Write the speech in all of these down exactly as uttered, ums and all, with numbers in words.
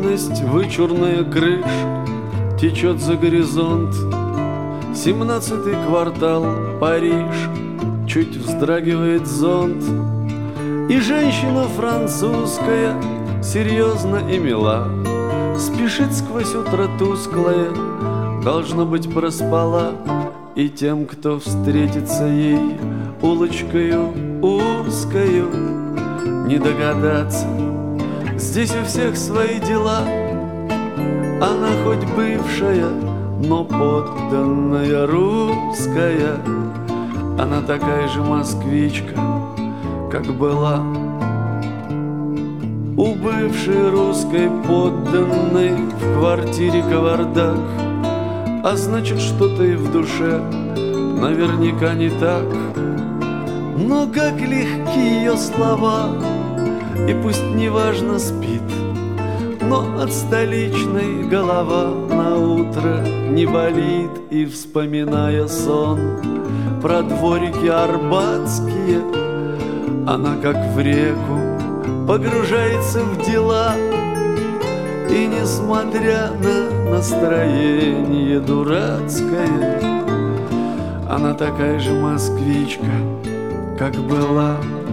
вечность вычурная крыш течет за горизонт. Семнадцатый квартал, Париж, чуть вздрагивает зонт. И женщина французская, серьезно и мила, спешит сквозь утро тусклое, должно быть, проспала. И тем, кто встретится ей улочкою узкою, не догадаться, здесь у всех свои дела. Она хоть бывшая, но подданная русская. Она такая же москвичка, как была. У бывшей русской подданной в квартире кавардак, а значит, что-то и в душе наверняка не так. Но как легки ее слова, и пусть неважно спит, но от столичной голова на утро не болит. И, вспоминая сон про дворики арбатские, она как в реку погружается в дела. И, несмотря на настроение дурацкое, она такая же москвичка, как была.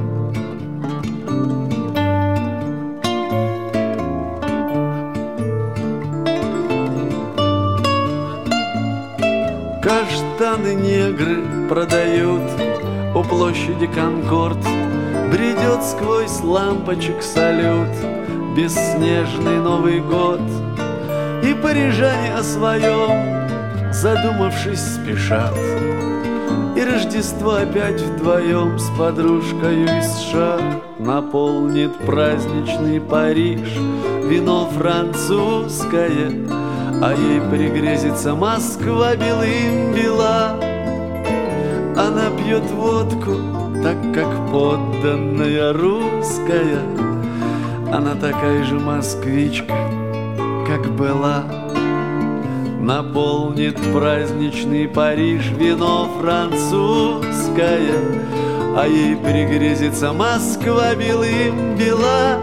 Каштаны негры продают у площади Конкорд. Бредет сквозь лампочек салют бесснежный Новый год. И парижане о своем, задумавшись, спешат. И Рождество опять вдвоем с подружкой из США наполнит праздничный Париж вино французское, а ей пригрезится Москва белым бела. Она пьет водку, так как подданная русская. Она такая же москвичка, как была. Наполнит праздничный Париж вино французское, а ей пригрезится Москва белым бела.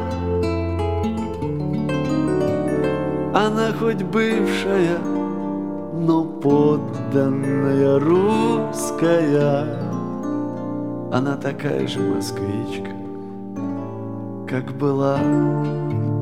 Она хоть бывшая, но подданная русская. Она такая же москвичка, как была.